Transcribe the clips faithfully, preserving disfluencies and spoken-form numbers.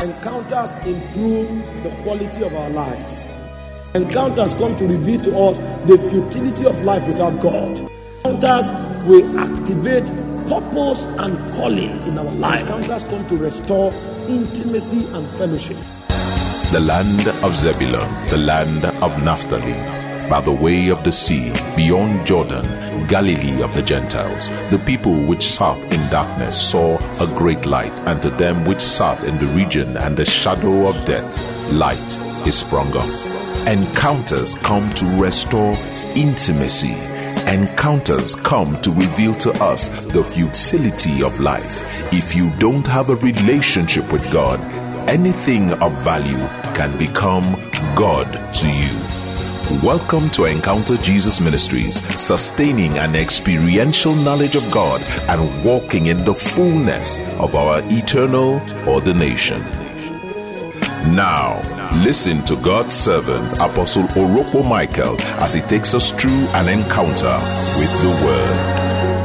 Encounters improve the quality of our lives. Encounters come to reveal to us the futility of life without God. Encounters will activate purpose and calling in our life. Encounters come to restore intimacy and fellowship. The land of Zebulun, the land of Naphtali, by the way of the sea, beyond Jordan, Galilee of the Gentiles. The people which sat in darkness saw a great light, and to them which sat in the region and the shadow of death, light is sprung up. Encounters come to restore intimacy. Encounters come to reveal to us the futility of life. If you don't have a relationship with God, anything of value can become God to you. Welcome to Encounter Jesus Ministries, sustaining an experiential knowledge of God and walking in the fullness of our eternal ordination. Now, listen to God's servant, Apostle Oropo Michael, as he takes us through an encounter with the Word.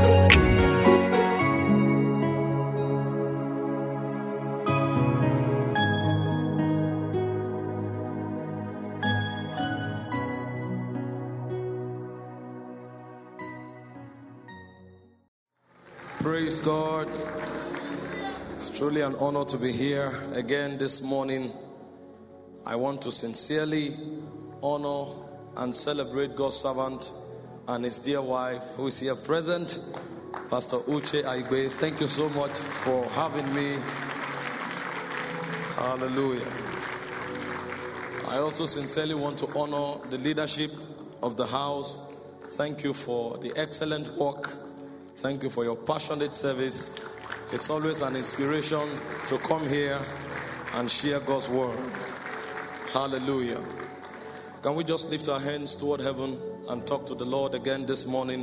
Praise God. It's truly an honor to be here again this morning. I want to sincerely honor and celebrate God's servant and his dear wife who is here present, Pastor Uche Aigbe. Thank you so much for having me. Hallelujah. I also sincerely want to honor the leadership of the house. Thank you for the excellent work. Thank you for your passionate service. It's always an inspiration to come here and share God's word. Hallelujah. Can we just lift our hands toward heaven and talk to the Lord again this morning?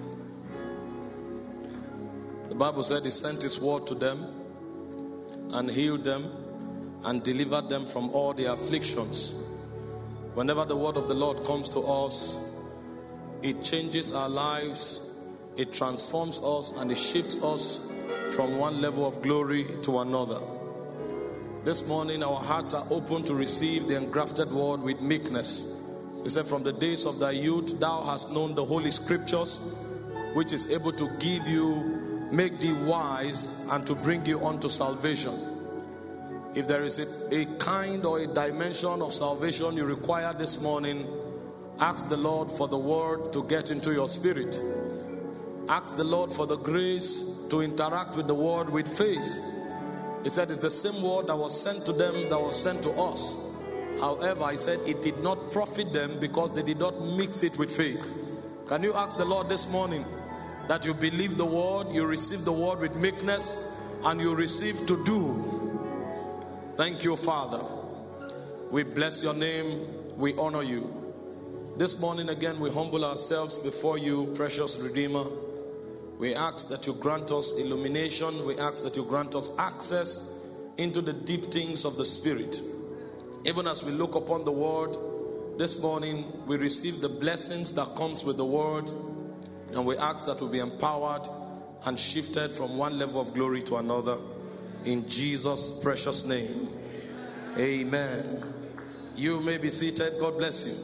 The Bible said he sent his word to them and healed them and delivered them from all their afflictions. Whenever the word of the Lord comes to us, it changes our lives. It transforms us and it shifts us from one level of glory to another. This morning our hearts are open to receive the engrafted word with meekness. He said, from the days of thy youth thou hast known the holy scriptures, which is able to give you, make thee wise, and to bring you unto salvation. If there is a, a kind or a dimension of salvation you require this morning, ask the Lord for the word to get into your spirit. Ask the Lord for the grace to interact with the word with faith. He said it's the same word that was sent to them that was sent to us. However, he said it did not profit them because they did not mix it with faith. Can you ask the Lord this morning that you believe the word, you receive the word with meekness, and you receive to do? Thank you, Father. We bless your name. We honor you. This morning again we humble ourselves before you, precious Redeemer. We ask that you grant us illumination. We ask that you grant us access into the deep things of the Spirit. Even as we look upon the word this morning, we receive the blessings that comes with the word, and we ask that we be empowered and shifted from one level of glory to another. In Jesus' precious name, amen. You may be seated. God bless you.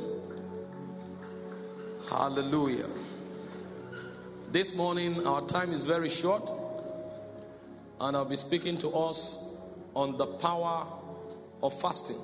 Hallelujah. This morning, our time is very short, and I'll be speaking to us on the power of fasting.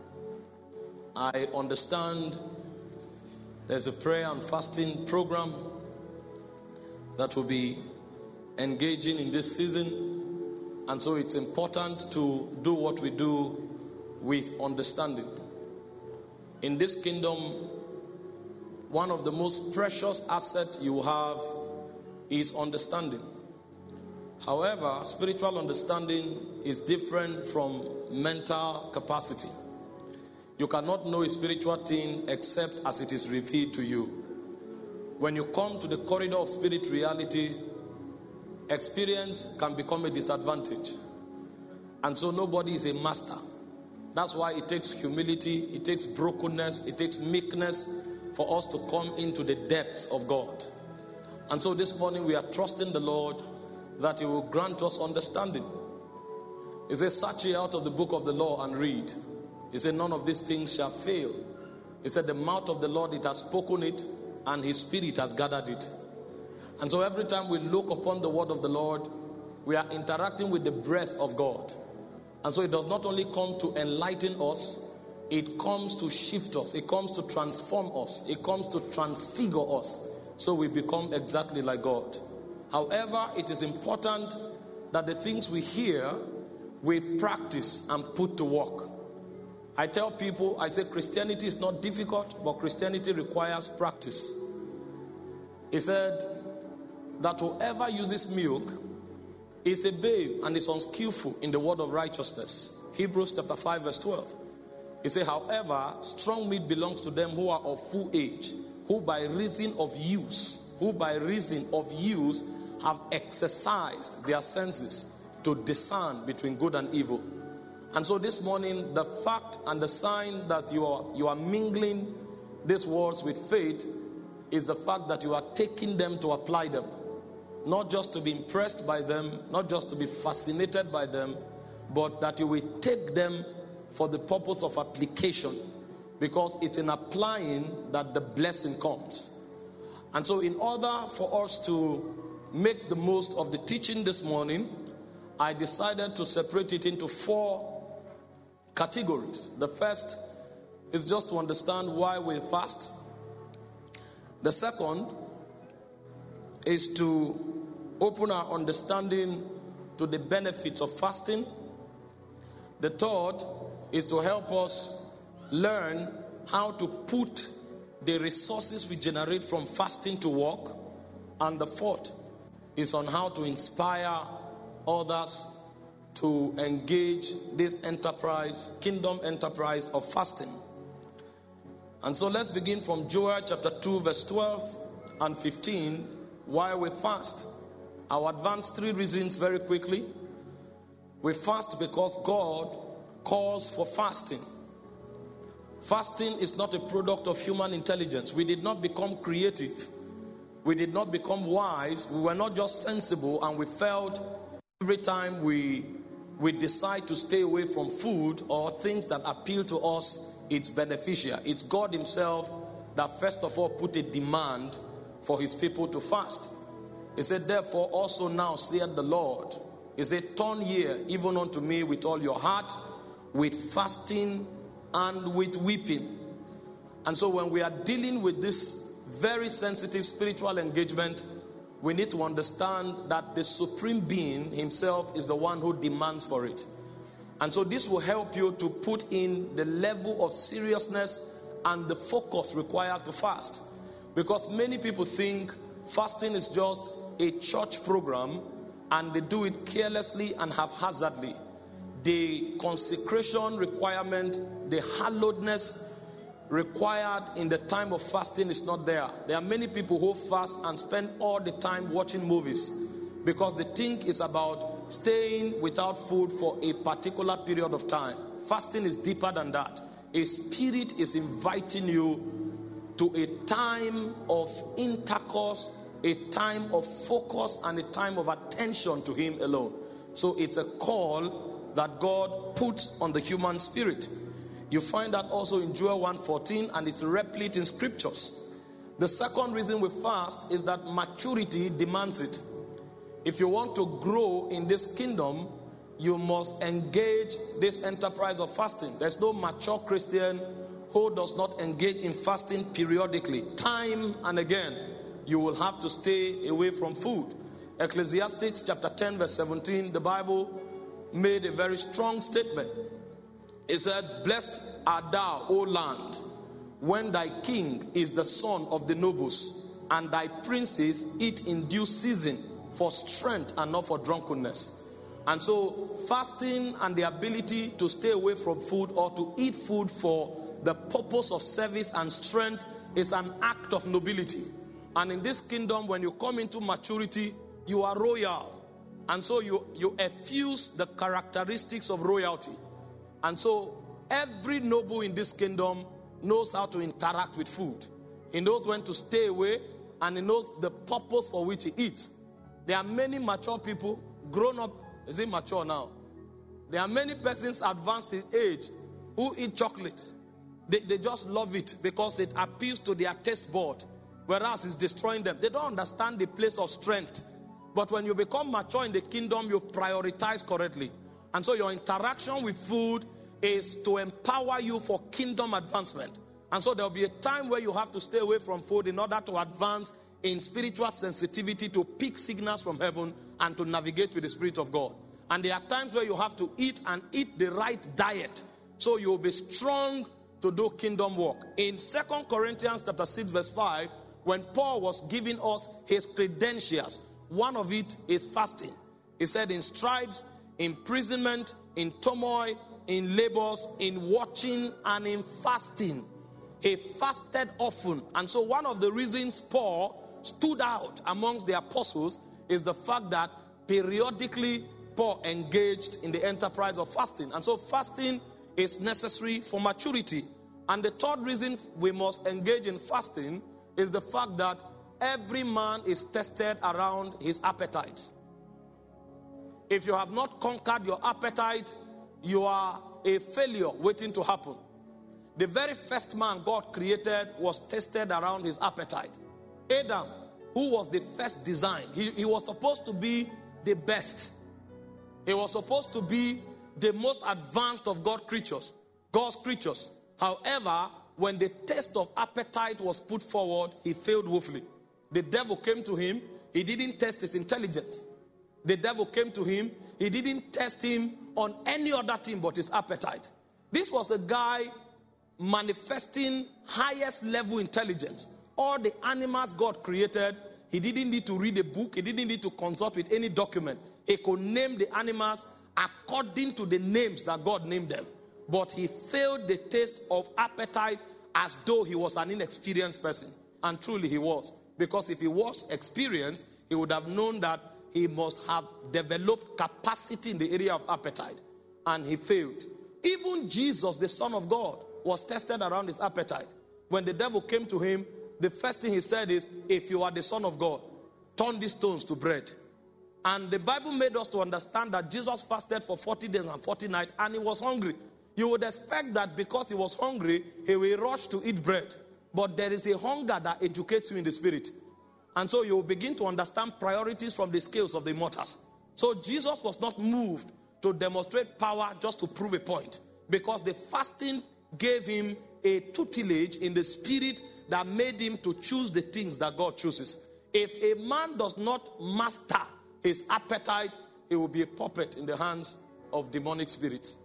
I understand there's a prayer and fasting program that will be engaging in this season, and so it's important to do what we do with understanding. In this kingdom, one of the most precious assets you have is understanding. However, spiritual understanding is different from mental capacity. You cannot know a spiritual thing except as it is revealed to you. When you come to the corridor of spirit reality, experience can become a disadvantage. And so nobody is a master. That's why it takes humility, it takes brokenness, it takes meekness for us to come into the depths of God. And so this morning we are trusting the Lord that he will grant us understanding. He said, search ye out of the book of the law and read. He said, none of these things shall fail. He said, the mouth of the Lord, it has spoken it, and his spirit has gathered it. And so every time we look upon the word of the Lord, we are interacting with the breath of God. And so it does not only come to enlighten us, it comes to shift us, it comes to transform us, it comes to transfigure us, so we become exactly like God. However, it is important that the things we hear, we practice and put to work. I tell people, I say Christianity is not difficult, but Christianity requires practice. He said that whoever uses milk is a babe and is unskillful in the word of righteousness. Hebrews chapter five verse twelve. He said, however, strong meat belongs to them who are of full age, who by reason of use, who by reason of use have exercised their senses to discern between good and evil. And so this morning, the fact and the sign that you are you are mingling these words with faith is the fact that you are taking them to apply them. Not just to be impressed by them, not just to be fascinated by them, but that you will take them for the purpose of application, because it's in applying that the blessing comes. And so in order for us to make the most of the teaching this morning, I decided to separate it into four categories. The first is just to understand why we fast. The second is to open our understanding to the benefits of fasting. The third is to help us learn how to put the resources we generate from fasting to work. And the fourth is on how to inspire others to engage this enterprise, kingdom enterprise of fasting. And so let's begin from Joel chapter two verse twelve and fifteen, why we fast. I'll advance three reasons very quickly. We fast because God calls for fasting. Fasting is not a product of human intelligence. We did not become creative. We did not become wise. We were not just sensible, and we felt every time we we decide to stay away from food or things that appeal to us, it's beneficial. It's God himself that first of all put a demand for his people to fast. He said, therefore also now saith the Lord, he said, turn ye even unto me with all your heart, with fasting and with weeping. And so when we are dealing with this very sensitive spiritual engagement, we need to understand that the Supreme Being himself is the one who demands for it. And so this will help you to put in the level of seriousness and the focus required to fast. Because many people think fasting is just a church program, and they do it carelessly and haphazardly. The consecration requirement, the hallowedness required in the time of fasting is not there. There are many people who fast and spend all the time watching movies because they think it's about staying without food for a particular period of time. Fasting is deeper than that. A spirit is inviting you to a time of intercourse, a time of focus, and a time of attention to him alone. So it's a call that God puts on the human spirit. You find that also in Joel one fourteen, and it's replete in scriptures. The second reason we fast is that maturity demands it. If you want to grow in this kingdom, you must engage this enterprise of fasting. There's no mature Christian who does not engage in fasting periodically. Time and again, you will have to stay away from food. Ecclesiastes chapter ten verse seventeen, the Bible made a very strong statement. It said, blessed art thou, O land, when thy king is the son of the nobles, and thy princes eat in due season for strength and not for drunkenness. And so fasting and the ability to stay away from food or to eat food for the purpose of service and strength is an act of nobility. And in this kingdom, when you come into maturity, you are royal. And so you, you effuse the characteristics of royalty. And so every noble in this kingdom knows how to interact with food. He knows when to stay away, and he knows the purpose for which he eats. There are many mature people, grown up. Is it mature now? There are many persons advanced in age who eat chocolates. They, they just love it because it appeals to their taste bud, whereas it's destroying them. They don't understand the place of strength. But when you become mature in the kingdom, you prioritize correctly. And so your interaction with food is to empower you for kingdom advancement. And so there will be a time where you have to stay away from food in order to advance in spiritual sensitivity, to pick signals from heaven and to navigate with the Spirit of God. And there are times where you have to eat and eat the right diet, so you will be strong to do kingdom work. In Second Corinthians chapter six verse five, when Paul was giving us his credentials, one of it is fasting. He said, in stripes, imprisonment, in turmoil, in labors, in watching, and in fasting. He fasted often. And so one of the reasons Paul stood out amongst the apostles is the fact that periodically Paul engaged in the enterprise of fasting. And so fasting is necessary for maturity. And the third reason we must engage in fasting is the fact that every man is tested around his appetites. If you have not conquered your appetite, you are a failure waiting to happen. The very first man God created was tested around his appetite. Adam, who was the first design, he, he was supposed to be the best. He was supposed to be the most advanced of God's creatures, God's creatures. However, when the test of appetite was put forward, he failed woefully. The devil came to him. He didn't test his intelligence. The devil came to him. He didn't test him on any other thing but his appetite. This was a guy manifesting highest level intelligence. All the animals God created, he didn't need to read a book. He didn't need to consult with any document. He could name the animals according to the names that God named them. But he failed the test of appetite as though he was an inexperienced person. And truly he was. Because if he was experienced, he would have known that he must have developed capacity in the area of appetite. And he failed. Even Jesus, the Son of God, was tested around his appetite. When the devil came to him, the first thing he said is, if you are the Son of God, turn these stones to bread. And the Bible made us to understand that Jesus fasted for forty days and forty nights, and he was hungry. You would expect that because he was hungry, he will rush to eat bread. But there is a hunger that educates you in the spirit. And so you will begin to understand priorities from the scales of the immortals. So Jesus was not moved to demonstrate power just to prove a point, because the fasting gave him a tutelage in the spirit that made him to choose the things that God chooses. If a man does not master his appetite, he will be a puppet in the hands of demonic spirits.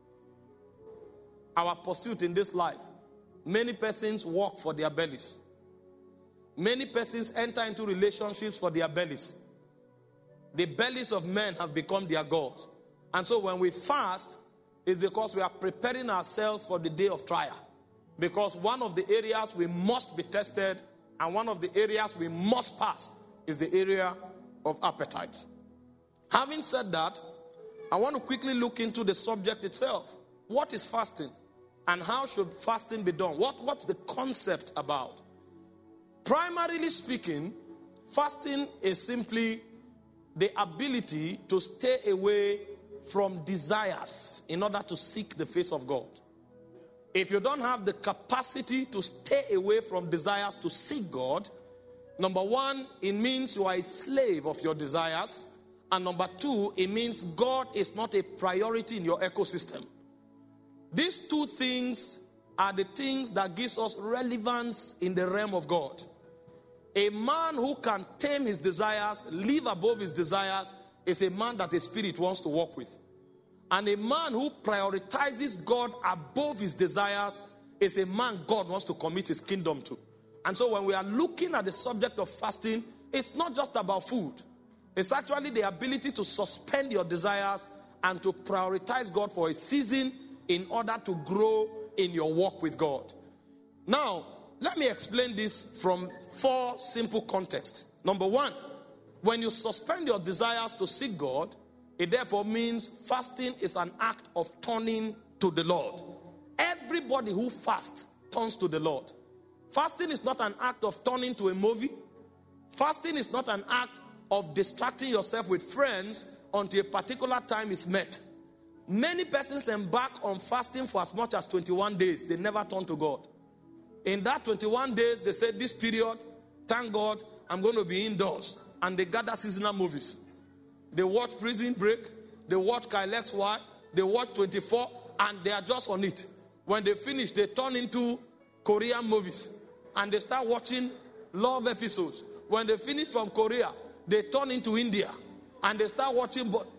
Our pursuit in this life, many persons work for their bellies. Many persons enter into relationships for their bellies. The bellies of men have become their gods. And so when we fast, it's because we are preparing ourselves for the day of trial. Because one of the areas we must be tested, and one of the areas we must pass, is the area of appetite. Having said that, I want to quickly look into the subject itself. What is fasting? And how should fasting be done? What, what's the concept about? Primarily speaking, fasting is simply the ability to stay away from desires in order to seek the face of God. If you don't have the capacity to stay away from desires to seek God, number one, it means you are a slave of your desires. And number two, it means God is not a priority in your ecosystem. These two things are the things that gives us relevance in the realm of God. A man who can tame his desires, live above his desires, is a man that the Spirit wants to walk with. And a man who prioritizes God above his desires is a man God wants to commit his kingdom to. And so when we are looking at the subject of fasting, it's not just about food. It's actually the ability to suspend your desires and to prioritize God for a season in order to grow in your walk with God. Now, let me explain this from four simple contexts. Number one, when you suspend your desires to seek God, it therefore means fasting is an act of turning to the Lord. Everybody who fasts turns to the Lord. Fasting is not an act of turning to a movie. Fasting is not an act of distracting yourself with friends until a particular time is met. Many persons embark on fasting for as much as twenty-one days. They never turn to God. In that twenty-one days, they say, this period, thank God, I'm going to be indoors. And they gather seasonal movies. They watch Prison Break. They watch Kyle X Y. They watch twenty-four. And they are just on it. When they finish, they turn into Korean movies. And they start watching love episodes. When they finish from Korea, they turn into India. And they start watching. But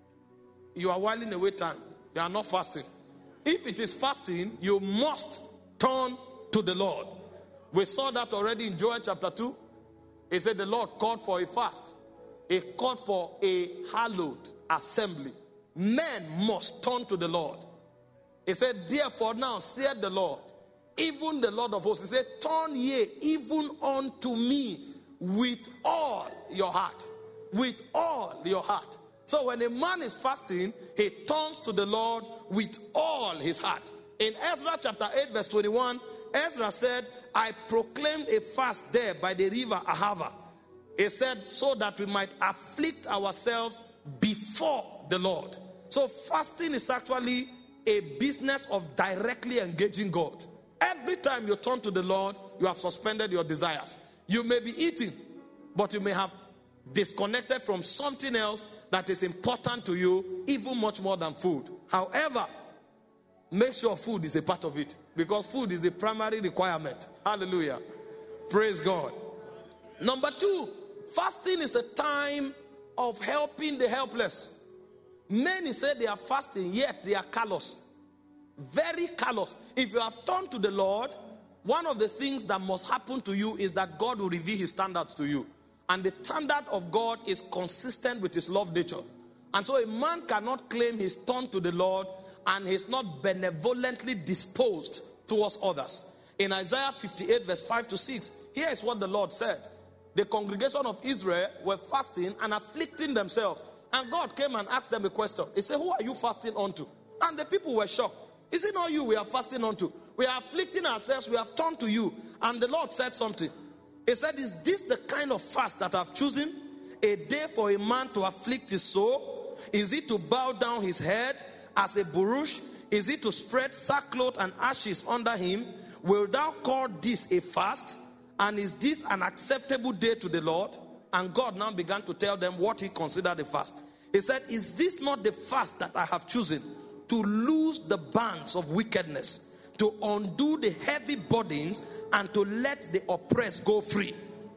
you are whiling away time. You are not fasting. If it is fasting, you must turn to the Lord. We saw that already in Joel chapter two. He said the Lord called for a fast. He called for a hallowed assembly. Men must turn to the Lord. He said, therefore now saith the Lord, even the Lord of hosts. He said, turn ye even unto me with all your heart. With all your heart. So when a man is fasting, he turns to the Lord with all his heart. In Ezra chapter eight verse twenty-one, Ezra said, I proclaimed a fast there by the river Ahava. He said, so that we might afflict ourselves before the Lord. So fasting is actually a business of directly engaging God. Every time you turn to the Lord, you have suspended your desires. You may be eating, but you may have disconnected from something else that is important to you, even much more than food. However, make sure food is a part of it, because food is the primary requirement. Hallelujah. Praise God. Number two, fasting is a time of helping the helpless. Many say they are fasting, yet they are callous. Very callous. If you have turned to the Lord, one of the things that must happen to you is that God will reveal his standards to you. And the standard of God is consistent with his love nature. And so a man cannot claim he's turned to the Lord and he's not benevolently disposed towards others. In Isaiah fifty-eight verse five to six, here is what the Lord said. The congregation of Israel were fasting and afflicting themselves. And God came and asked them a question. He said, who are you fasting unto? And the people were shocked. Is it not you we are fasting unto? We are afflicting ourselves. We have turned to you. And the Lord said something. He said, is this the kind of fast that I've chosen? A day for a man to afflict his soul? Is it to bow down his head as a burush? Is it to spread sackcloth and ashes under him? Will thou call this a fast? And is this an acceptable day to the Lord? And God now began to tell them what he considered a fast. He said, is this not the fast that I have chosen? To loose the bands of wickedness, to undo the heavy burdens, and to let the oppressed go free.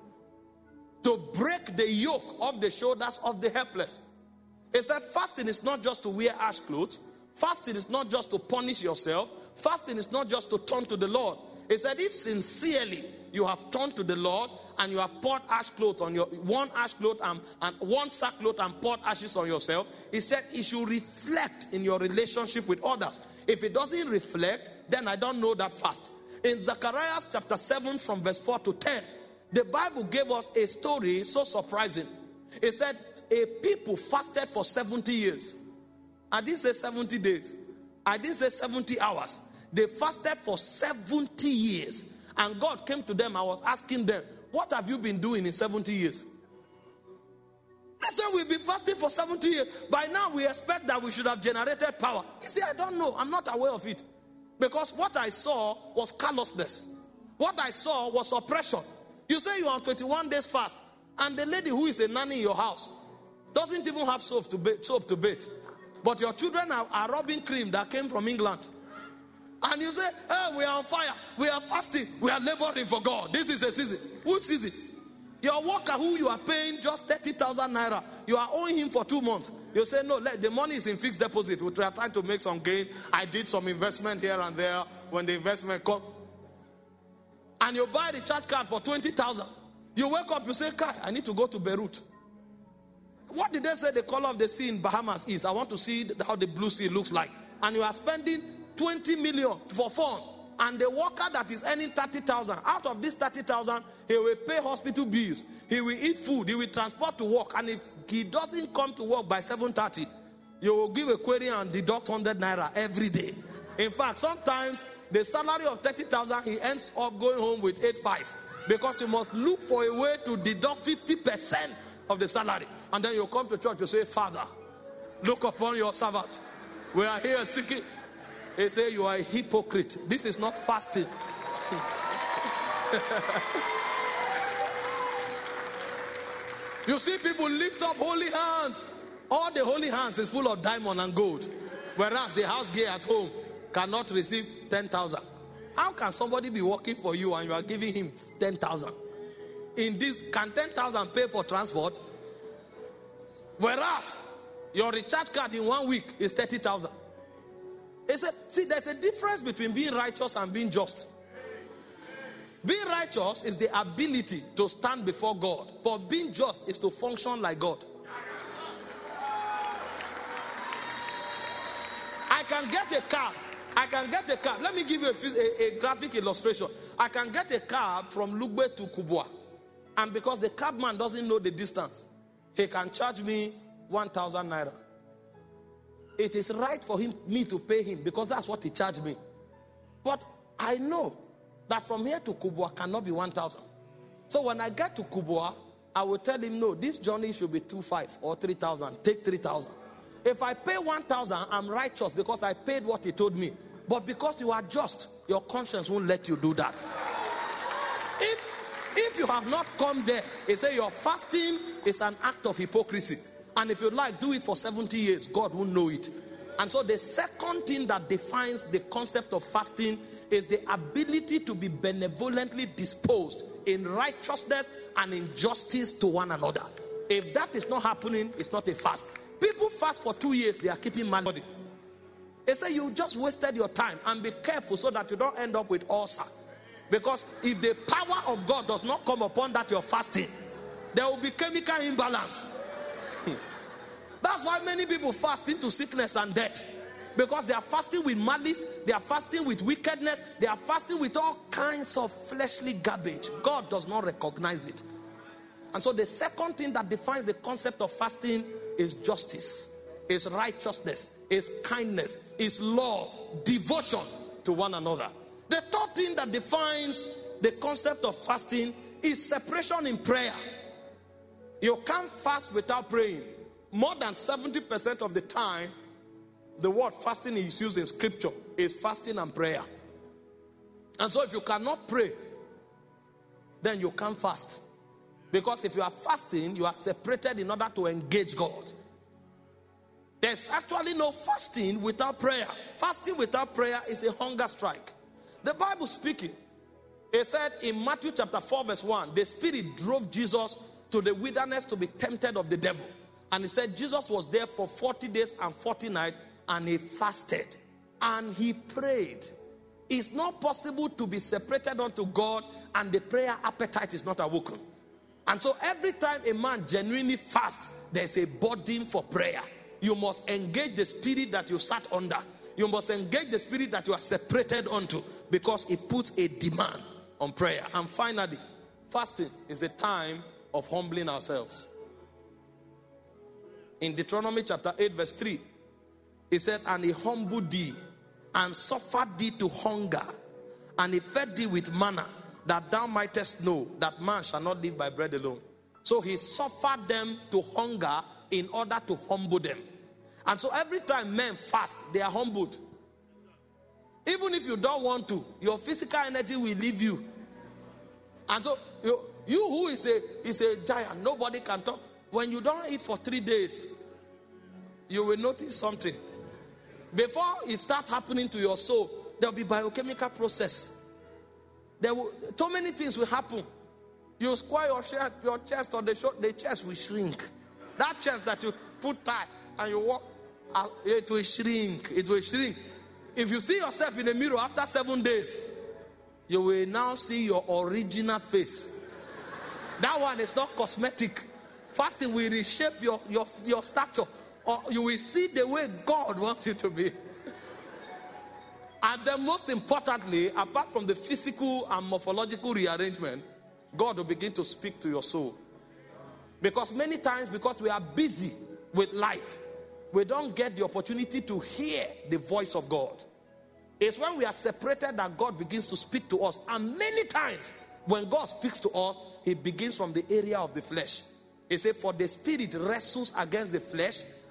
To break the yoke off the shoulders of the helpless. He said fasting is not just to wear ash clothes. Fasting is not just to punish yourself. Fasting is not just to turn to the Lord. He said if sincerely you have turned to the Lord and you have poured ash cloth on your one ash cloth and, and one sackcloth and poured ashes on yourself, he said it should reflect in your relationship with others. If it doesn't reflect, then I don't know that fast. In Zechariah chapter seven from verse four to ten, the Bible gave us a story so surprising. It said a people fasted for seventy years. I didn't say seventy days. I didn't say seventy hours. They fasted for seventy years. And God came to them. I was asking them, what have you been doing in seventy years? They said, we've been fasting for seventy years. By now, we expect that we should have generated power. You see, I don't know. I'm not aware of it. Because what I saw was callousness. What I saw was oppression. You say you are on twenty-one days fast, and the lady who is a nanny in your house doesn't even have soap to bathe, soap to bathe. But your children are, are rubbing cream that came from England. And you say, hey, we are on fire. We are fasting. We are laboring for God. This is the season. Which season? Your worker who you are paying just thirty thousand naira, you are owing him for two months. You say, no, let, the money is in fixed deposit. We are trying to make some gain. I did some investment here and there. When the investment comes, and you buy the charge card for twenty thousand. You wake up, you say, Kai, I need to go to Beirut. What did they say the color of the sea in Bahamas is? I want to see how the blue sea looks like. And you are spending twenty million for fun. And the worker that is earning thirty thousand, out of this thirty thousand, he will pay hospital bills. He will eat food. He will transport to work. And if he doesn't come to work by seven thirty, you will give a query and deduct one hundred naira every day. In fact, sometimes the salary of thirty thousand, he ends up going home with eight five. Because you must look for a way to deduct fifty percent of the salary. And then you come to church, you say, Father, look upon your servant. We are here seeking. They say you are a hypocrite. This is not fasting. You see people lift up holy hands. All the holy hands is full of diamond and gold. Whereas the house girl at home cannot receive ten thousand. How can somebody be working for you and you are giving him ten thousand? In this, can ten thousand pay for transport? Whereas your recharge card in one week is thirty thousand. It's a, see, there's a difference between being righteous and being just. Being righteous is the ability to stand before God, but being just is to function like God. I can get a cab. I can get a cab. Let me give you a, a, a graphic illustration. I can get a cab from Lugbe to Kubwa, and because the cabman doesn't know the distance, he can charge me one thousand naira. It is right for him, me to pay him because that's what he charged me. But I know that from here to Kubwa cannot be one thousand. So when I get to Kubwa, I will tell him, no, this journey should be two five or three thousand. Take three thousand. If I pay one thousand, I'm righteous because I paid what he told me. But because you are just, your conscience won't let you do that. If, if you have not come there, they say your fasting is an act of hypocrisy. And if you like, do it for seventy years. God won't know it. And so the second thing that defines the concept of fasting is the ability to be benevolently disposed in righteousness and in justice to one another. If that is not happening, it's not a fast. People fast for two years, they are keeping money. They say you just wasted your time, and be careful so that you don't end up with ulcer. Because if the power of God does not come upon that you're fasting, there will be chemical imbalance. That's why many people fast into sickness and death. Because they are fasting with malice, they are fasting with wickedness, they are fasting with all kinds of fleshly garbage. God does not recognize it. And so the second thing that defines the concept of fasting is justice, is righteousness, is kindness, is love, devotion to one another. The third thing that defines the concept of fasting is separation in prayer. You can't fast without praying. More than seventy percent of the time, the word fasting is used in scripture is fasting and prayer. And so if you cannot pray, then you can't fast. Because if you are fasting, you are separated in order to engage God. There's actually no fasting without prayer. Fasting without prayer is a hunger strike. The Bible speaking, it said in Matthew chapter four verse one, the Spirit drove Jesus to the wilderness to be tempted of the devil. And he said Jesus was there for forty days and forty nights, and he fasted and he prayed. It's not possible to be separated unto God and the prayer appetite is not awoken. And so every time a man genuinely fasts, there's a burden for prayer. You must engage the spirit that you sat under. You must engage the spirit that you are separated unto, because it puts a demand on prayer. And finally, fasting is a time of humbling ourselves. In Deuteronomy chapter eight verse three, it said, and he humbled thee and suffered thee to hunger, and he fed thee with manna, that thou mightest know that man shall not live by bread alone. So he suffered them to hunger in order to humble them. And so every time men fast, they are humbled. Even if you don't want to, your physical energy will leave you. And so you, you who is a, is a giant, nobody can talk. When you don't eat for three days, you will notice something. Before it starts happening to your soul, there will be biochemical process. There will, so many things will happen. You square your chest, your chest or the, short, the chest will shrink. That chest that you put tight and you walk, it will shrink. It will shrink. If you see yourself in the mirror after seven days, you will now see your original face. That one is not cosmetic. Fasting will reshape your, your, your stature. Or you will see the way God wants you to be. And then most importantly, apart from the physical and morphological rearrangement, God will begin to speak to your soul. Because many times, because we are busy with life, we don't get the opportunity to hear the voice of God. It's when we are separated that God begins to speak to us. And many times, when God speaks to us, he begins from the area of the flesh. He said, for the spirit wrestles against the flesh,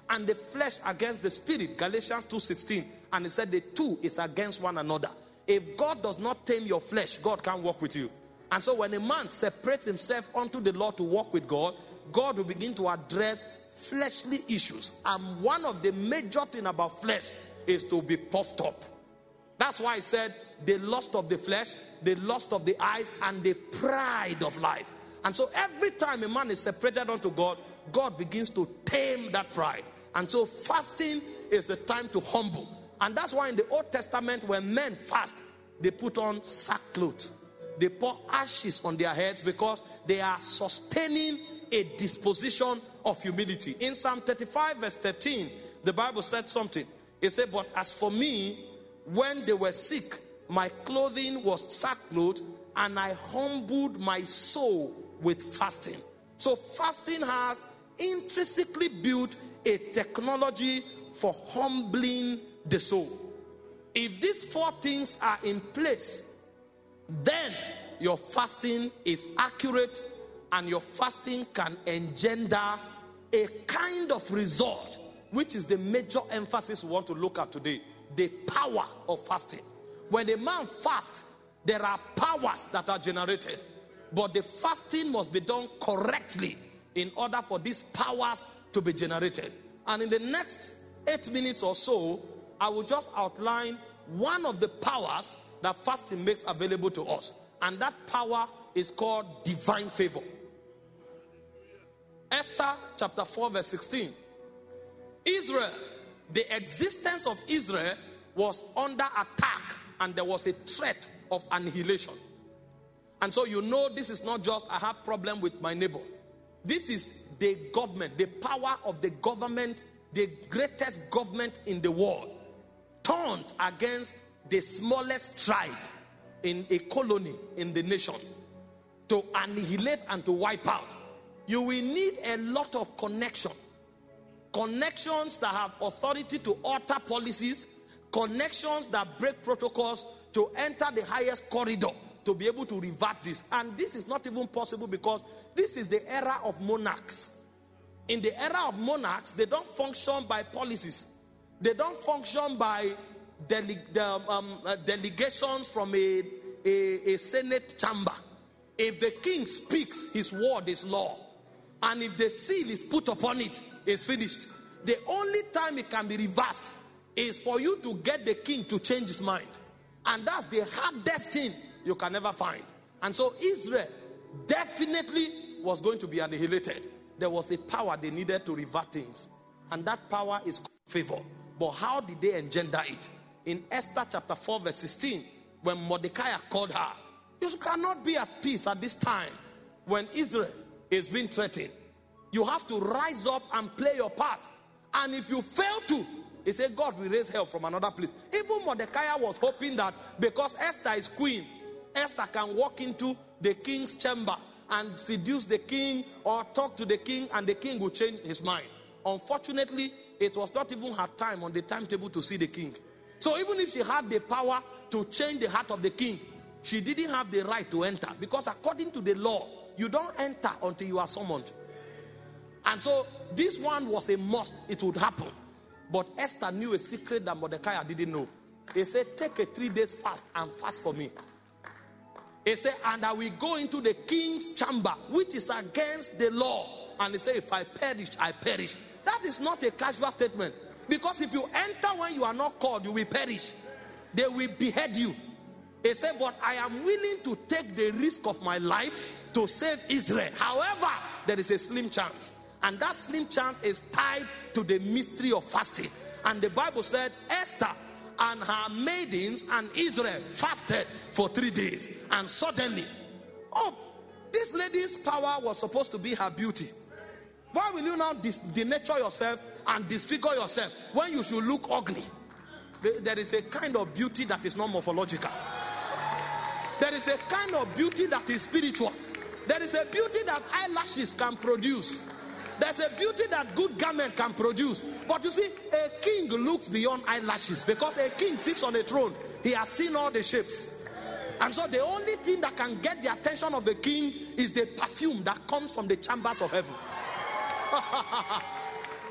and the flesh against the spirit, Galatians two sixteen. And he said the two is against one another. If God does not tame your flesh, God can't walk with you. And so when a man separates himself unto the Lord to walk with God, God will begin to address fleshly issues. And one of the major things about flesh is to be puffed up. That's why I said the lust of the flesh, the lust of the eyes, and the pride of life. And so every time a man is separated unto God, God begins to tame that pride. And so fasting is the time to humble. And that's why in the Old Testament, when men fast, they put on sackcloth. They pour ashes on their heads because they are sustaining a disposition of humility. In Psalm thirty-five verse thirteen, the Bible said something. It said, but as for me, when they were sick, my clothing was sackcloth, and I humbled my soul with fasting. So fasting has intrinsically built a technology for humbling the soul. If these four things are in place, then your fasting is accurate, and your fasting can engender a kind of result, which is the major emphasis we want to look at today. The power of fasting. When a man fasts, there are powers that are generated, but the fasting must be done correctly in order for these powers to be generated. And in the next eight minutes or so, I will just outline one of the powers that fasting makes available to us, and that power is called divine favor. Esther chapter four verse sixteen. Israel, the existence of Israel was under attack, and there was a threat of annihilation. And so you know, this is not just I have problem with my neighbor. This is the government, the power of the government, the greatest government in the world, turned against the smallest tribe in a colony in the nation to annihilate and to wipe out. You will need a lot of connection. Connections that have authority to alter policies, connections that break protocols to enter the highest corridor to be able to revert this. And this is not even possible because this is the era of monarchs. In the era of monarchs, they don't function by policies. They don't function by dele- the, um, uh, delegations from a, a, a senate chamber. If the king speaks, his word is law. And if the seal is put upon it, it's finished. The only time it can be reversed is for you to get the king to change his mind. And that's the hardest thing you can ever find. And so Israel definitely was going to be annihilated. There was a power they needed to revert things. And that power is favor. But how did they engender it? In Esther chapter four verse sixteen, when Mordecai called her, you cannot be at peace at this time when Israel is being threatened. You have to rise up and play your part. And if you fail to, he said, God will raise help from another place. Even Mordecai was hoping that because Esther is queen, Esther can walk into the king's chamber and seduce the king or talk to the king, and the king will change his mind. Unfortunately, it was not even her time on the timetable to see the king. So even if she had the power to change the heart of the king, she didn't have the right to enter, because according to the law, you don't enter until you are summoned. And so this one was a must. It would happen. But Esther knew a secret that Mordecai didn't know. He said, take a three days fast and fast for me. He said, and I will go into the king's chamber, which is against the law. And he said, if I perish, I perish. That is not a casual statement. Because if you enter when you are not called, you will perish. They will behead you. He said, but I am willing to take the risk of my life to save Israel. However, there is a slim chance. And that slim chance is tied to the mystery of fasting. And the Bible said Esther and her maidens and Israel fasted for three days. And suddenly, oh, this lady's power was supposed to be her beauty. Why will you now dis- denature yourself and disfigure yourself when you should look ugly? There is a kind of beauty that is not morphological. There is a kind of beauty that is spiritual. There is a beauty that eyelashes can produce. There's a beauty that good garment can produce. But you see, a king looks beyond eyelashes, because a king sits on a throne. He has seen all the shapes. And so the only thing that can get the attention of a king is the perfume that comes from the chambers of heaven.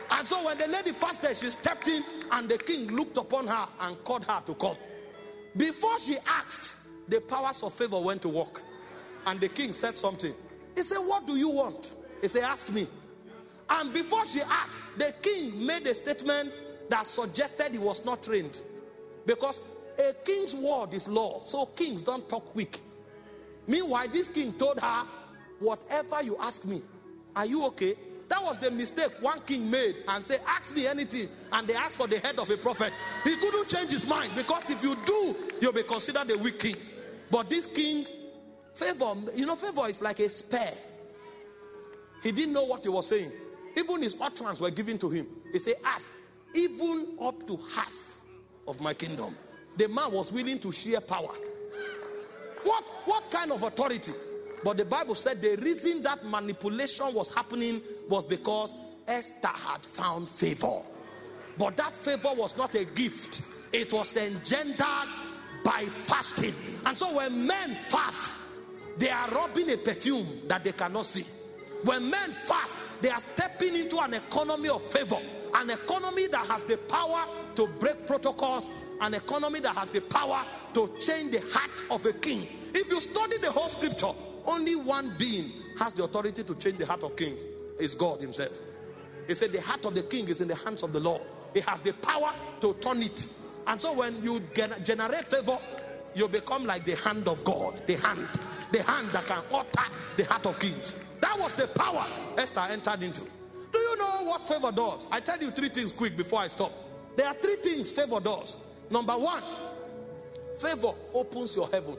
And so when the lady fasted, she stepped in, and the king looked upon her and called her to come. Before she asked, the powers of favor went to work. And the king said something. He said, what do you want? He said, ask me. And before she asked, the king made a statement that suggested he was not trained. Because a king's word is law. So kings don't talk quick. Meanwhile, this king told her, whatever you ask me, are you okay? That was the mistake one king made and said, ask me anything. And they asked for the head of a prophet. He couldn't change his mind, because if you do, you'll be considered a weak king. But this king, favor, you know, favor is like a spare. He didn't know what he was saying. Even his utterance were given to him. He said, ask, even up to half of my kingdom. The man was willing to share power. What, what kind of authority? But the Bible said the reason that manipulation was happening was because Esther had found favor. But that favor was not a gift. It was engendered by fasting. And so when men fast, they are rubbing a perfume that they cannot see. When men fast, they are stepping into an economy of favor. An economy that has the power to break protocols. An economy that has the power to change the heart of a king. If you study the whole scripture, only one being has the authority to change the heart of kings. It's God himself. He said the heart of the king is in the hands of the Lord. He has the power to turn it. And so when you generate favor, you become like the hand of God. The hand. The hand that can alter the heart of kings. That was the power Esther entered into. Do you know what favor does? I tell you three things quick before I stop. There are three things favor does. Number one, favor opens your heaven.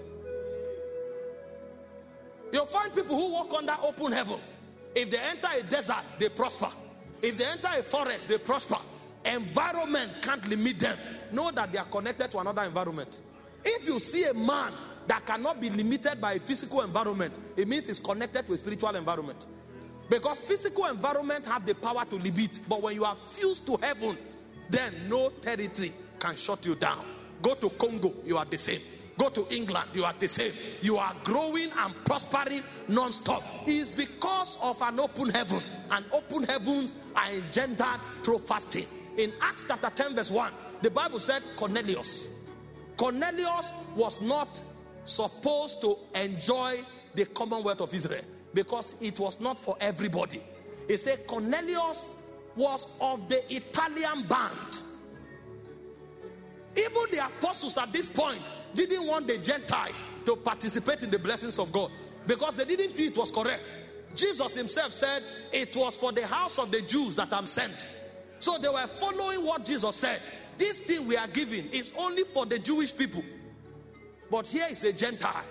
You'll find people who walk under open heaven. If they enter a desert, they prosper. If they enter a forest, they prosper. Environment can't limit them. Know that they are connected to another environment. If you see a man that cannot be limited by a physical environment, it means he's connected to a spiritual environment. Because physical environment have the power to limit. But when you are fused to heaven, then no territory can shut you down. Go to Congo, you are the same. Go to England, you are the same. You are growing and prospering non-stop. It is because of an open heaven. And open heavens are engendered through fasting. In Acts chapter ten verse one, the Bible said Cornelius. Cornelius was not supposed to enjoy the Commonwealth of Israel because it was not for everybody. It said Cornelius was of the Italian band. Even the apostles at this point didn't want the Gentiles to participate in the blessings of God because they didn't feel it was correct. Jesus himself said, it was for the house of the Jews that I'm sent. So they were following what Jesus said. This thing we are giving is only for the Jewish people. But here is a Gentile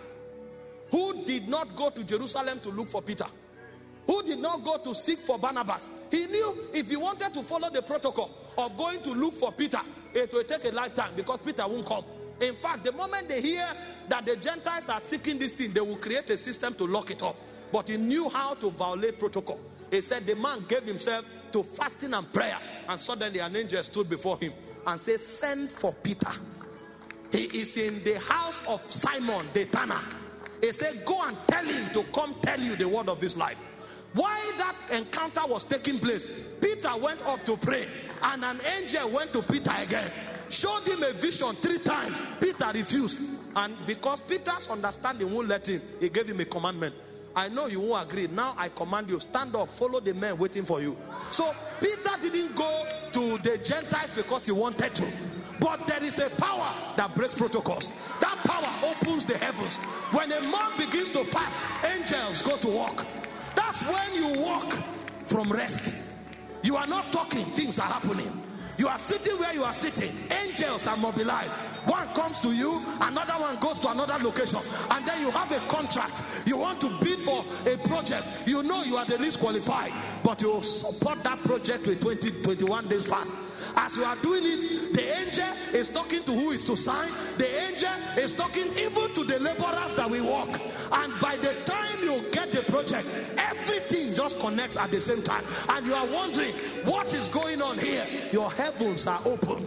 who did not go to Jerusalem to look for Peter, who did not go to seek for Barnabas. He knew if he wanted to follow the protocol of going to look for Peter, it will take a lifetime because Peter won't come. In fact, the moment they hear that the Gentiles are seeking this thing, they will create a system to lock it up. But he knew how to violate protocol. He said the man gave himself to fasting and prayer, and suddenly an angel stood before him and said, send for Peter. He is in the house of Simon the Tanner. He said, go and tell him to come tell you the word of this life. While that encounter was taking place, Peter went up to pray, and an angel went to Peter again, showed him a vision three times. Peter refused, and because Peter's understanding won't let him, he gave him a commandment. I know you won't agree. Now I command you, stand up, follow the men waiting for you. So Peter didn't go to the Gentiles because he wanted to. But there is a power that breaks protocols. That power opens the heavens. When a man begins to fast, angels go to work. That's when you walk from rest. You are not talking, things are happening. You are sitting where you are sitting. Angels are mobilized. One comes to you, another one goes to another location, and then you have a contract. You want to bid for a project. You know you are the least qualified, but you support that project with twenty, twenty-one days fast. As you are doing it, the angel is talking to who is to sign. The angel is talking even to the laborers that will work. And by the time you get the project, everything just connects at the same time. And you are wondering, what is going on here? Your heavens are open.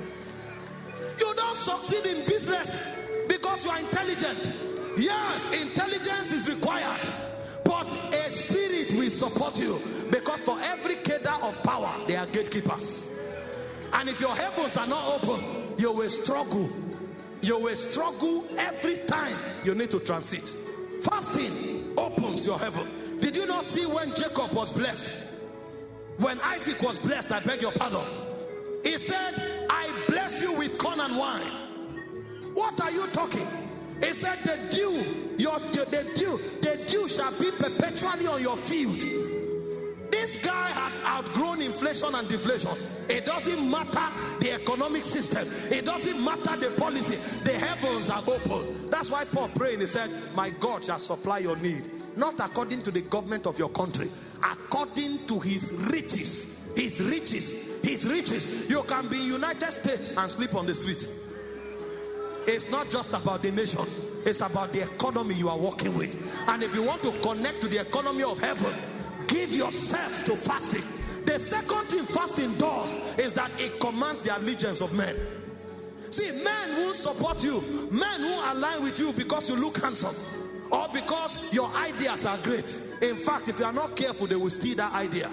You don't succeed in business because you are intelligent. Yes, intelligence is required, but a spirit will support you, because for every cadre of power there are gatekeepers. And if your heavens are not open, you will struggle. You will struggle every time you need to transit. Fasting opens your heaven. Did you not see when Jacob was blessed? When Isaac was blessed, I beg your pardon. He said, I bless you with corn and wine. What are you talking? He said, the dew, your the, the dew, the dew shall be perpetually on your field. This guy had outgrown inflation and deflation. It doesn't matter the economic system. It doesn't matter the policy. The heavens are open. That's why Paul prayed. He said, my God shall supply your need. Not according to the government of your country. According to his riches. His riches. His riches. You can be in United States and sleep on the street. It's not just about the nation. It's about the economy you are working with. And if you want to connect to the economy of heaven, give yourself to fasting. The second thing fasting does is that it commands the allegiance of men. See, men won't support you. Men won't align with you because you look handsome or because your ideas are great. In fact, if you are not careful, they will steal that idea.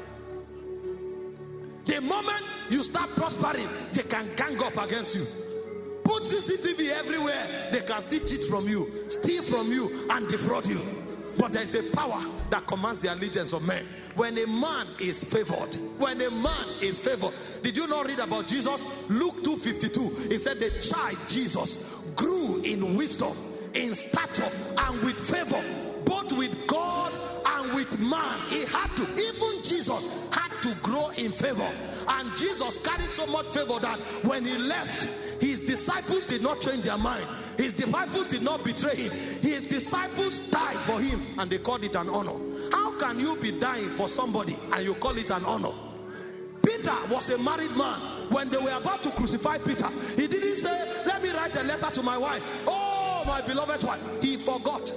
The moment you start prospering, they can gang up against you. Put C C T V everywhere. They can still cheat from you, steal from you, and defraud you. But there is a power that commands the allegiance of men. When a man is favored, when a man is favored, did you not read about Jesus? Luke two fifty-two. He said the child Jesus grew in wisdom, in stature, and with favor, both with God and with man. He had to, even Jesus had to grow in favor. And Jesus carried so much favor that when he left, his disciples did not change their mind. His disciples did not betray him. His disciples died for him, and they called it an honor. How can you be dying for somebody and you call it an honor? Peter was a married man. When they were about to crucify Peter, he didn't say, let me write a letter to my wife. Oh, my beloved wife. He forgot.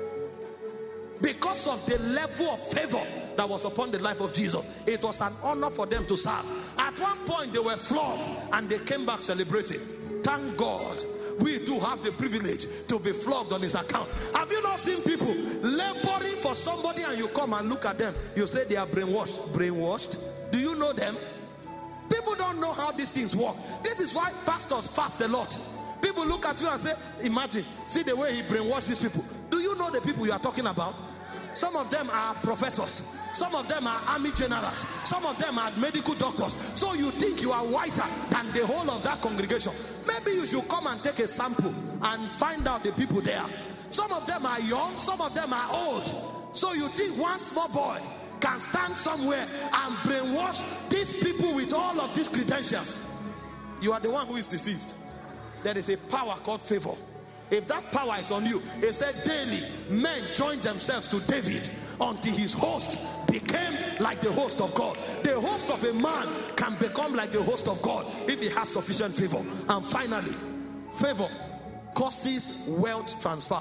Because of the level of favor that was upon the life of Jesus, it was an honor for them to serve. At one point they were flogged and they came back celebrating. Thank God we do have the privilege to be flogged on his account. Have you not seen people laboring for somebody and you come and look at them? You say they are brainwashed. Brainwashed? Do you know them? People don't know how these things work. This is why pastors fast a lot. People look at you and say, imagine, see the way he brainwashed these people. Do you know the people you are talking about? Some of them are professors. Some of them are army generals. Some of them are medical doctors. So you think you are wiser than the whole of that congregation. Maybe you should come and take a sample and find out the people there. Some of them are young. Some of them are old. So you think one small boy can stand somewhere and brainwash these people with all of these credentials? You are the one who is deceived. There is a power called favor. If that power is on you, it said daily men joined themselves to David until his host became like the host of God. The host of a man can become like the host of God if he has sufficient favor. And finally, favor causes wealth transfer.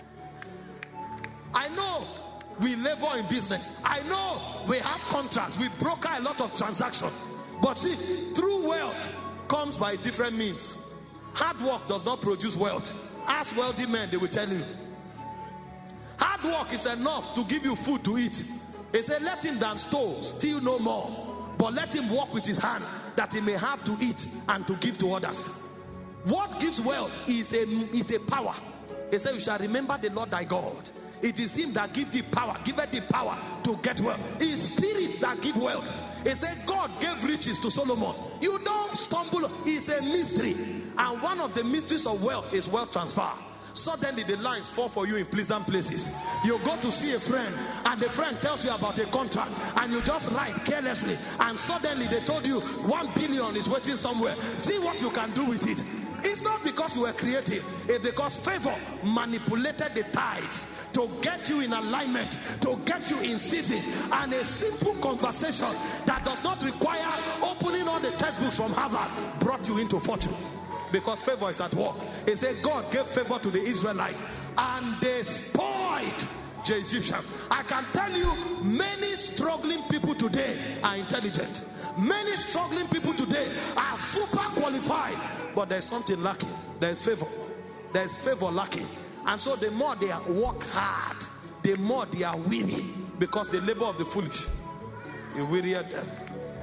I know we labor in business. I know we have contracts. We broker a lot of transactions. But see, true wealth comes by different means. Hard work does not produce wealth. Ask wealthy men, they will tell you. Hard work is enough to give you food to eat. He said, let him than steal, steal no more. But let him work with his hand, that he may have to eat and to give to others. What gives wealth is a, is a power. He said, you shall remember the Lord thy God. It is him that gives the power, giveth the power to get wealth. It is spirits that give wealth. He said God gave riches to Solomon. You don't stumble. It's a mystery. And one of the mysteries of wealth is wealth transfer. Suddenly the lines fall for you in pleasant places. You go to see a friend and the friend tells you about a contract and you just write carelessly, and suddenly they told you one billion is waiting somewhere. See what you can do with it. It's not because you were creative. It's because favor manipulated the tides to get you in alignment, to get you in season. And a simple conversation that does not require opening all the textbooks from Harvard brought you into fortune. Because favor is at work. He said God gave favor to the Israelites and they spoiled the Egyptians. I can tell you, many struggling people today are intelligent. Many struggling people today are super qualified. But there's something lacking. There's favor. There's favor lacking. And so the more they work hard, the more they are weary, because the labor of the foolish, you weary at them.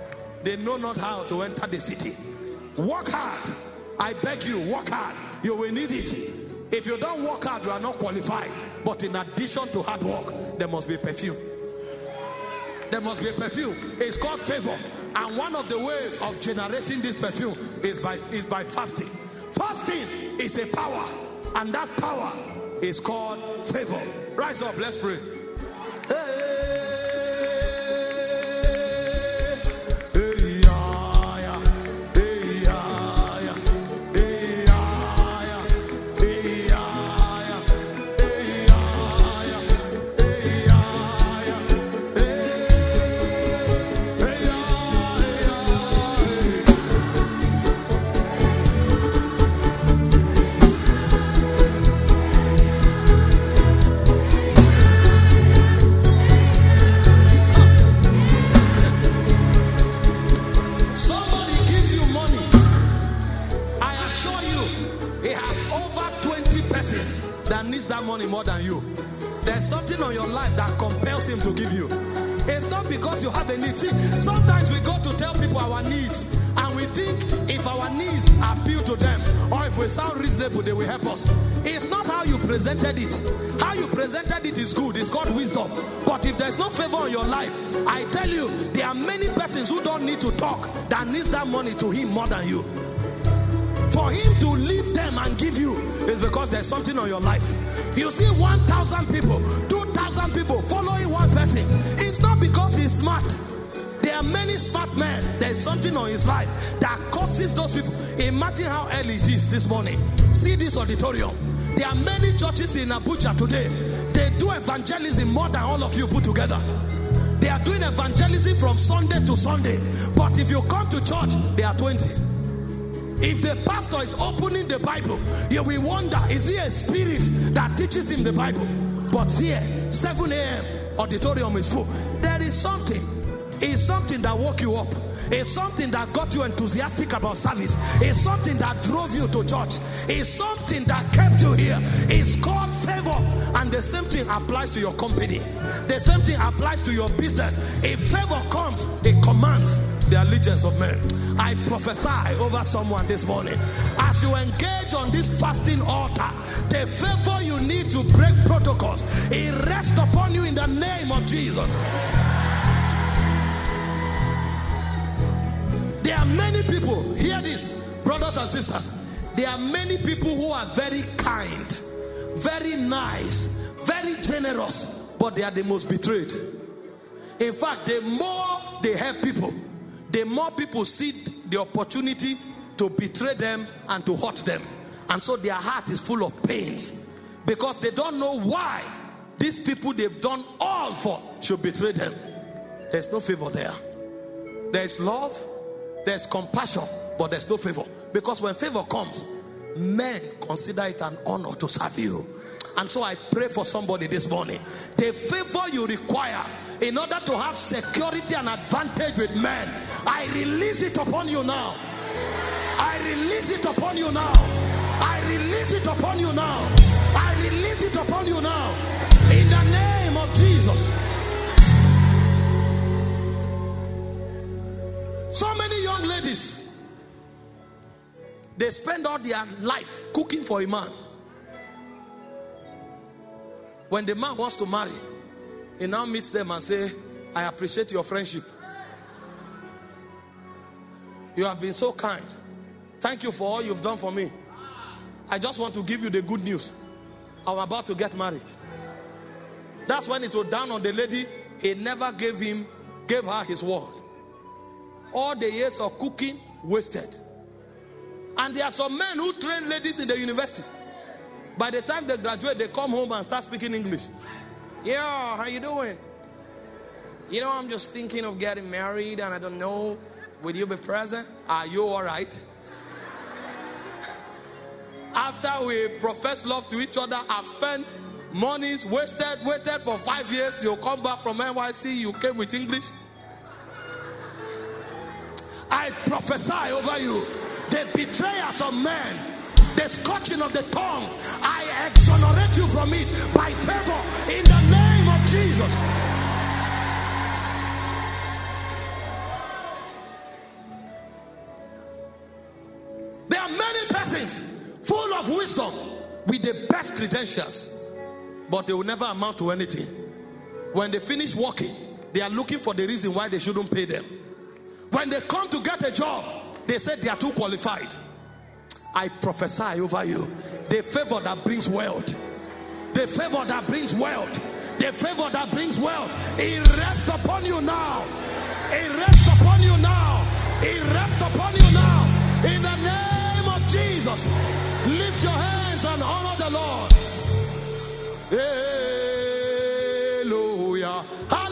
they know not how to enter the city. Work hard. I beg you, work hard. You will need it. If you don't work hard, you are not qualified. But in addition to hard work, there must be perfume. There must be a perfume. It's called favor. And one of the ways of generating this perfume is by, is by fasting. Fasting is a power. And that power is called favor. Rise up, let's pray. Hey. That needs that money more than you. There's something on your life that compels him to give you. It's not because you have a need. See, sometimes we go to tell people our needs, and we think if our needs appeal to them, or if we sound reasonable, they will help us. It's not how you presented it. How you presented it is good. It's called wisdom. But if there's no favor in your life, I tell you, there are many persons who don't need to talk that needs that money to him more than you. For him to leave them and give you is because there's something on your life. You see one thousand people, two thousand people following one person. It's not because he's smart. There are many smart men. There's something on his life that causes those people. Imagine how early it is this morning. See this auditorium. There are many churches in Abuja today. They do evangelism more than all of you put together. They are doing evangelism from Sunday to Sunday. But if you come to church, they are twenty. If the pastor is opening the Bible, you will wonder, is he a spirit that teaches him the Bible? But here, seven a.m. auditorium is full. There is something. It's something that woke you up. It's something that got you enthusiastic about service. It's something that drove you to church. It's something that kept you here. It's called favor. And the same thing applies to your company. The same thing applies to your business. If favor comes, it commands the allegiance of men. I prophesy over someone this morning. As you engage on this fasting altar, the favor you need to break protocols, it rests upon you in the name of Jesus. There are many people, hear this, brothers and sisters. There are many people who are very kind, very nice, very generous, but they are the most betrayed. In fact, the more they help people, the more people see the opportunity to betray them and to hurt them. And so their heart is full of pains because they don't know why these people they've done all for should betray them. There's no favor there. There's love, there's compassion, but there's no favor. Because when favor comes, men consider it an honor to serve you. And so I pray for somebody this morning. The favor you require in order to have security and advantage with men, I release it upon you now. I release it upon you now. I release it upon you now. I release it upon you now. In the name of Jesus. So many young ladies, they spend all their life cooking for a man. When the man wants to marry, he now meets them and say, I appreciate your friendship. You have been so kind. Thank you for all you've done for me. I just want to give you the good news. I'm about to get married. That's when it was down on the lady. He never gave him, gave her his word. All the years of cooking wasted. And there are some men who train ladies in the university. By the time they graduate, they come home and start speaking English. Yeah, how you doing? You know, I'm just thinking of getting married and I don't know, will you be present? Are you all right? After we profess love to each other, I've spent monies, wasted, waited for five years. You come back from N Y C, you came with English. I prophesy over you, the betrayers of men, the scorching of the tongue, I exonerate you from it by favor in the name of Jesus. wisdom with the best credentials, but they will never amount to anything. When they finish working, they are looking for the reason why they shouldn't pay them. When they come to get a job, they say they are too qualified. I prophesy over you, the favor that brings wealth, the favor that brings wealth, the favor that brings wealth, it rests upon you now. It rests upon you now. It rests upon you now. In the name of Jesus, lift your hands and honor the Lord. Hallelujah.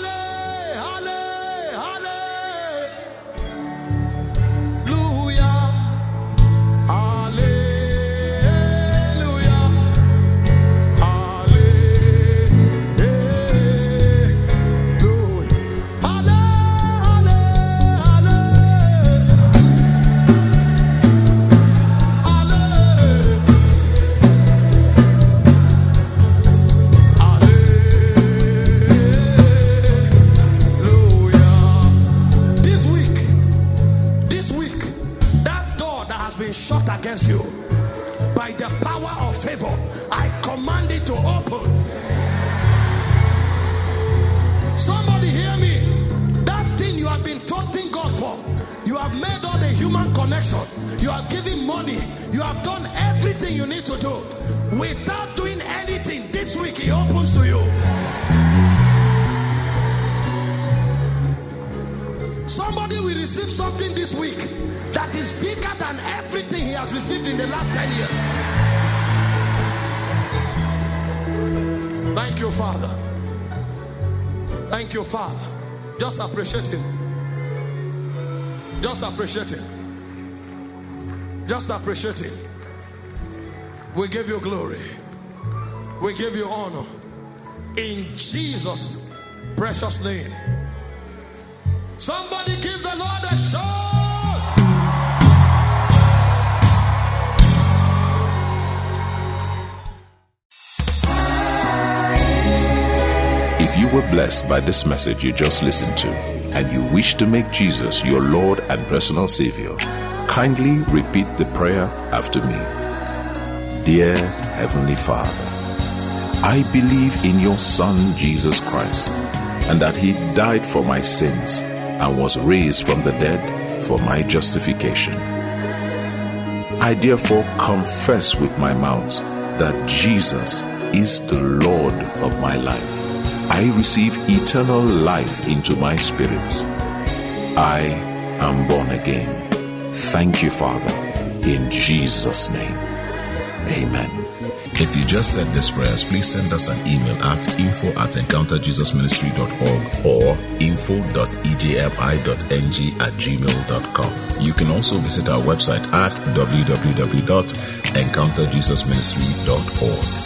Against you, by the power of favor, I command it to open. Somebody hear me. That thing you have been trusting God for, you have made all the human connection, you have given money, you have done everything you need to do. Without doing anything, this week He opens to you. Somebody will receive something this week that is bigger than everything he has received in the last ten years. Thank you, Father. Thank you, Father. Just appreciate Him. Just appreciate Him. Just appreciate Him. We give you glory. We give you honor. In Jesus' precious name. Somebody give the Lord a shout. If you were blessed by this message you just listened to, and you wish to make Jesus your Lord and personal Savior, kindly repeat the prayer after me. Dear Heavenly Father, I believe in your Son Jesus Christ, and that He died for my sins and was raised from the dead for my justification. I therefore confess with my mouth that Jesus is the Lord of my life. I receive eternal life into my spirit. I am born again. Thank you, Father, in Jesus' name. Amen. If you just said these prayers, please send us an email at info at encounter jesus ministry dot org or info dot e j m i dot n g at gmail dot com. You can also visit our website at w w w dot encounter jesus ministry dot org.